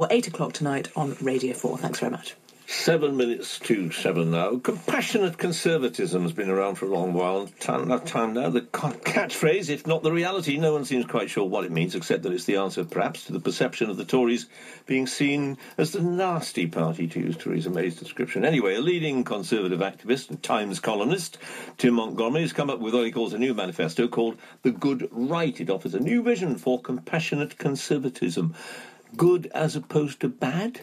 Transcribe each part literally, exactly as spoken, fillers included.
eight o'clock tonight on Radio four. Thanks very much. Seven minutes to seven now. Compassionate conservatism has been around for a long while. Time, that time now, the catchphrase, if not the reality, no one seems quite sure what it means, except that it's the answer, perhaps, to the perception of the Tories being seen as the nasty party, to use Theresa May's description. Anyway, a leading Conservative activist and Times columnist, Tim Montgomery, has come up with what he calls a new manifesto called The Good Right. It offers a new vision for compassionate conservatism. Good as opposed to bad?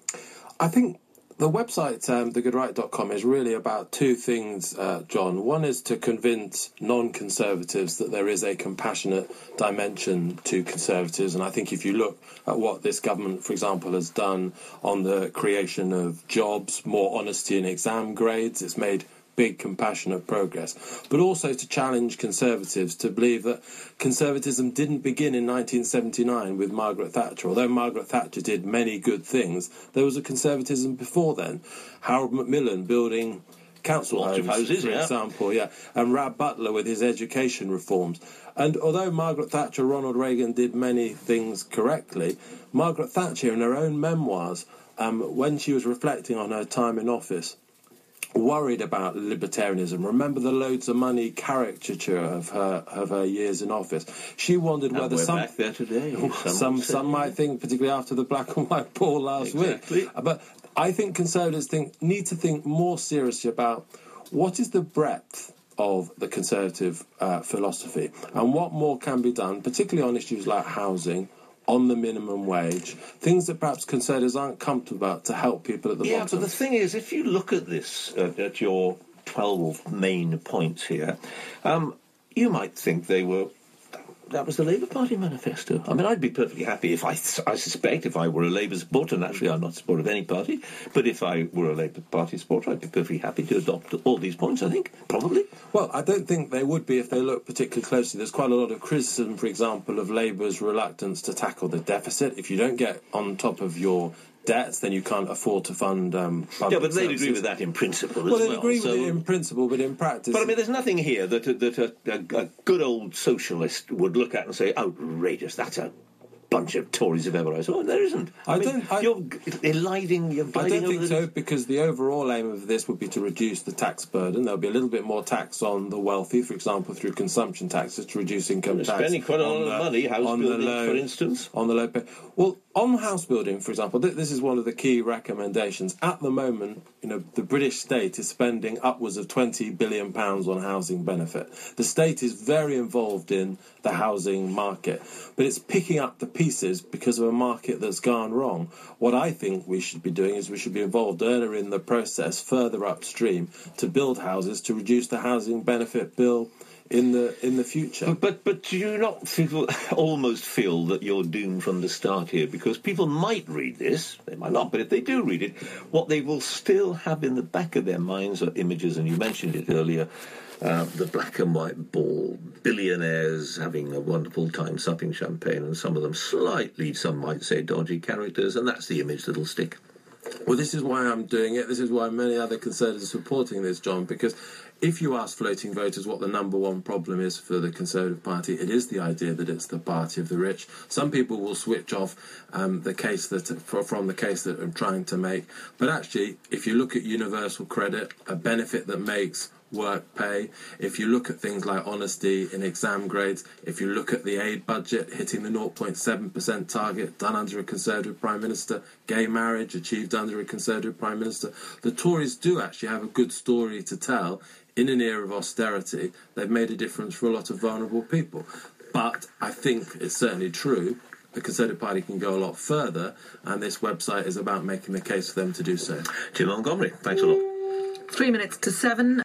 I think the website, um, the good right dot com, is really about two things, uh, John. One is to convince non-conservatives that there is a compassionate dimension to conservatives. And I think if you look at what this government, for example, has done on the creation of jobs, more honesty in exam grades, it's made big compassionate progress, but also to challenge conservatives to believe that conservatism didn't begin in nineteen seventy-nine with Margaret Thatcher. Although Margaret Thatcher did many good things, there was a conservatism before then. Harold Macmillan building council Lots homes, of houses, for yeah. example, yeah, and Rab Butler with his education reforms. And although Margaret Thatcher, Ronald Reagan did many things correctly, Margaret Thatcher, in her own memoirs, um, when she was reflecting on her time in office, worried about libertarianism. Remember the loads of money caricature of her of her years in office. She wondered and whether we're some back there today. some some, some might think, particularly after the black and white ball last exactly. week. But I think conservatives think need to think more seriously about what is the breadth of the conservative uh, philosophy and what more can be done, particularly on issues like housing, on the minimum wage, things that perhaps conservatives aren't comfortable about to help people at the yeah, bottom. Yeah, but the thing is, if you look at this, uh, at your twelve main points here, um, you might think they were... That was the Labour Party manifesto. I mean, I'd be perfectly happy if I, I suspect if I were a Labour supporter, and actually I'm not a supporter of any party, but if I were a Labour Party supporter, I'd be perfectly happy to adopt all these points, I think, probably. Well, I don't think they would be if they look particularly closely. There's quite a lot of criticism, for example, of Labour's reluctance to tackle the deficit. If you don't get on top of your debts, then you can't afford to fund um, public Yeah, but they'd services. agree with that in principle as well. well. They'd agree so... with it in principle, but in practice... But, I mean, there's nothing here that, a, that a, a, a good old socialist would look at and say, outrageous, that's a bunch of Tories if ever I saw. There isn't. I, I mean, don't... I, you're eliding... You're I don't think the... so, because the overall aim of this would be to reduce the tax burden. There'll be a little bit more tax on the wealthy, for example, through consumption taxes to reduce income They're tax. Spending quite a lot of money, house building, low, for instance. On the low pay. Well, on house building, for example, th- this is one of the key recommendations. At the moment, you know, the British state is spending upwards of twenty billion pounds on housing benefit. The state is very involved in the housing market, but it's picking up the pieces because of a market that's gone wrong. What I think we should be doing is we should be involved earlier in the process, further upstream, to build houses, to reduce the housing benefit bill in the in the future. But but, but do you not feel, almost feel that you're doomed from the start here? Because people might read this, they might not, but if they do read it, what they will still have in the back of their minds are images, and you mentioned it earlier, uh, the black and white ball, billionaires having a wonderful time supping champagne, and some of them slightly, some might say, dodgy characters, and that's the image that'll stick. Well, this is why I'm doing it. This is why many other Conservatives are supporting this, John, because if you ask floating voters what the number one problem is for the Conservative Party, it is the idea that it's the party of the rich. Some people will switch off um, the case that from the case that I'm trying to make. But actually, if you look at universal credit, a benefit that makes work pay, if you look at things like honesty in exam grades, if you look at the aid budget hitting the zero point seven percent target done under a Conservative Prime Minister, gay marriage achieved under a Conservative Prime Minister, the Tories do actually have a good story to tell. In an era of austerity, they've made a difference for a lot of vulnerable people. But I think it's certainly true the Conservative Party can go a lot further, and this website is about making the case for them to do so. Tim Montgomery, thanks a lot. Three minutes to seven.